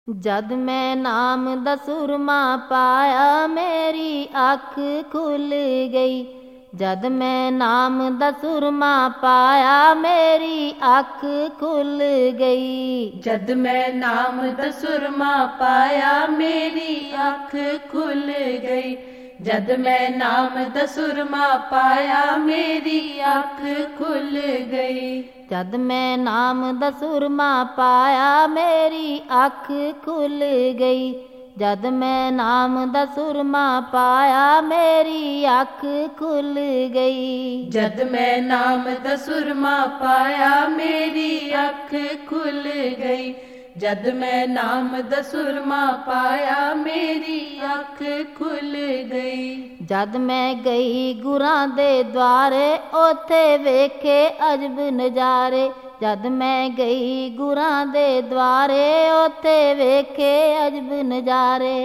जद मैं नाम दा सुरमा पाया मेरी अख खुल गई। जद मैं नाम दा सुरमा पाया मेरी अख खुल गई। जद मैं नाम दा सुरमा पाया मेरी अख खुल गई। जद मैं नाम दा सुरमा पाया मेरी अख खुल गई। जद मैं नाम दा सुरमा पाया मेरी अख खुल गई। जद मैं नाम दा सुरमा पाया मेरी अख खुल गई। जद मैं नाम दा सुरमा पाया मेरी अख खुल गई। जद मैं नाम दा सुरमा पाया मेरी अख खुल गई। जद मैं गई गुरां दे द्वारे ओथे वेखे अजब नजारे। जद मैं गई गुरां दे द्वारे ओथे वेखे अजब नजारे।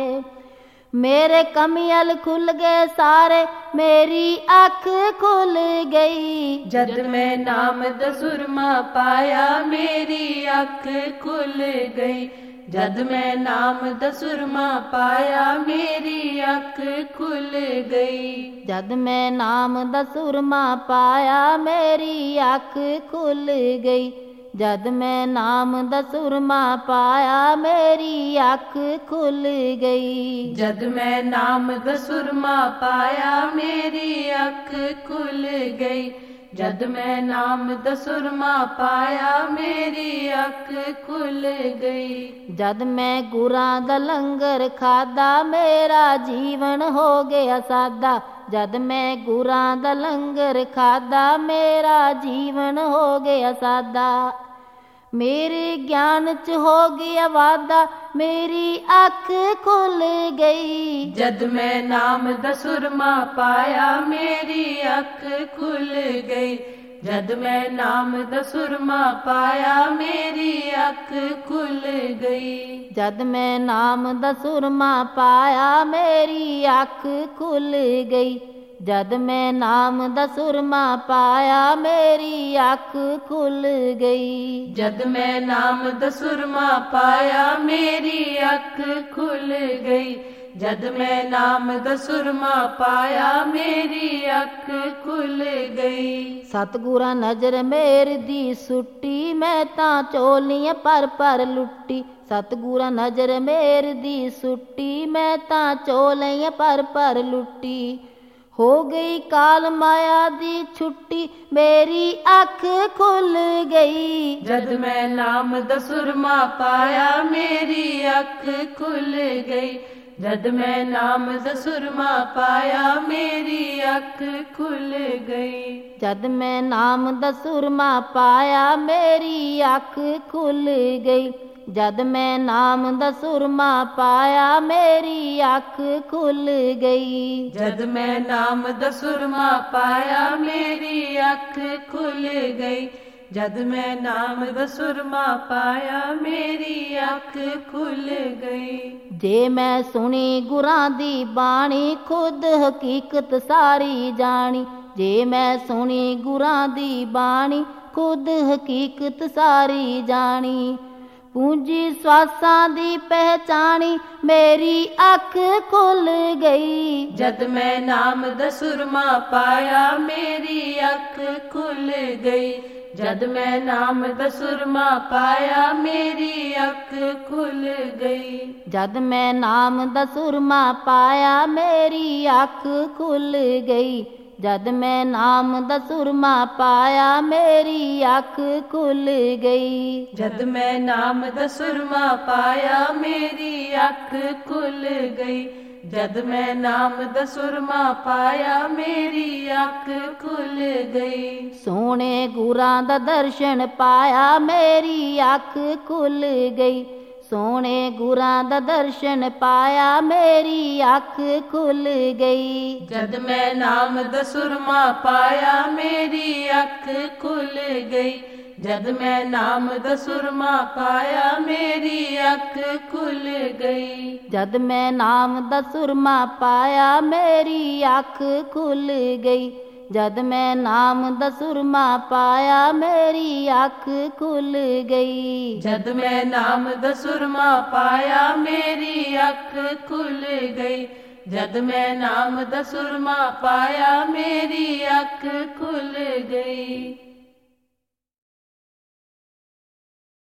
मेरे कमियल खुल गए सारे मेरी अख खुल गई। जद मैं नाम दा सुरमा पाया मेरी अख खुल गई। जद मैं नाम दा सुरमा पाया मेरी अख खुल गई। जद मैं नाम दा सुरमा पाया मेरी अख खुल गई। जद मैं नाम दा सुरमा पाया मेरी अख खुल गई। जद मैं नाम दा सुरमा पाया मेरी अख खुल गई। जद मैं नाम दा सुरमा पाया मेरी अख खुल गई। जद मैं गुरां दा लंगर खादा मेरा जीवन हो गया सादा। जद मैं गुरां दा लंगर खादा मेरा जीवन हो गया सादा। मेरे ज्ञान च हो गया वादा मेरी अख खुल गई। जद मैं नाम दा सुरमा पाया मेरी अख खुल गई। जद मैं नाम दा सुरमा पाया मेरी अख खुल गई। जद मैं नाम दा सुरमा पाया मेरी अख खुल गई। जद मैं नाम दा सुरमा पाया मेरी अख खुल गई। जद मैं नाम दा सुरमा पाया मेरी अख खुल गई। जद मैं नाम दा सुरमा पाया मेरी अख खुल गई। सतगुरा नजर मेर दी सुट्टी मैं तां चोलियां पर लुट्टी। सतगुरा नजर मेर दी सुट्टी मैं तां चोलियां पर लुट्टी। हो गई काल माया दी छुट्टी मेरी अख खुल गई। जद मैं नाम दा सुरमा पाया मेरी अख खुल गई। जद मैं नाम दा सुरमा पाया मेरी अख खुल गई। जद मैं नाम दा सुरमा पाया मेरी अख खुल गई। जद मैं नाम दा सुरमा पाया मेरी अख खुल गई। जद मैं नाम दा सुरमा पाया मेरी अख खुल गई। जद मैं नाम दा सुरमा पाया मेरी अख खुल गई। जे मैं सुनी गुरां दी बाणी खुद हकीकत सारी जानी। जे मैं सुनी गुरां दी बाणी खुद हकीकत सारी जानी। पूंजी स्वासां दी पहचानी मेरी अख खुल गई। जद मैं नाम दा सुरमा पाया मेरी अख खुल गई। जद मैं नाम दा सुरमा पाया मेरी अख खुल गई। जद मैं नाम दा सुरमा पाया मेरी अख खुल गई। जद मैं नाम दा सुरमा पाया मेरी अख खुल गई। जद मैं नाम दा सुरमा पाया मेरी अख खुल गई। जद मैं नाम दा सुरमा पाया मेरी अख खुल गई। सोने गुरां दा दर्शन पाया मेरी अख खुल गई। सोने गुरां दा दर्शन पाया मेरी अख खुल गई। जद मैं नाम दा सुरमा पाया मेरी अख खुल गई। जद मैं नाम दा सुरमा पाया मेरी अख खुल गई। जद मैं नाम दा सुरमा पाया मेरी अख खुल गई। ਜਦ ਮੈਂ ਨਾਮ ਦਾ ਸੁਰਮਾ ਪਾਇਆ ਮੇਰੀ ਅੱਖ ਖੁੱਲ ਗਈ। ਜਦ ਮੈਂ ਨਾਮ ਦਾ ਸੁਰਮਾ ਪਾਇਆ ਮੇਰੀ ਅੱਖ ਖੁੱਲ ਗਈ। ਜਦ ਮੈਂ ਨਾਮ ਦਾ ਸੁਰਮਾ ਪਾਇਆ ਮੇਰੀ ਅੱਖ ਖੁੱਲ ਗਈ।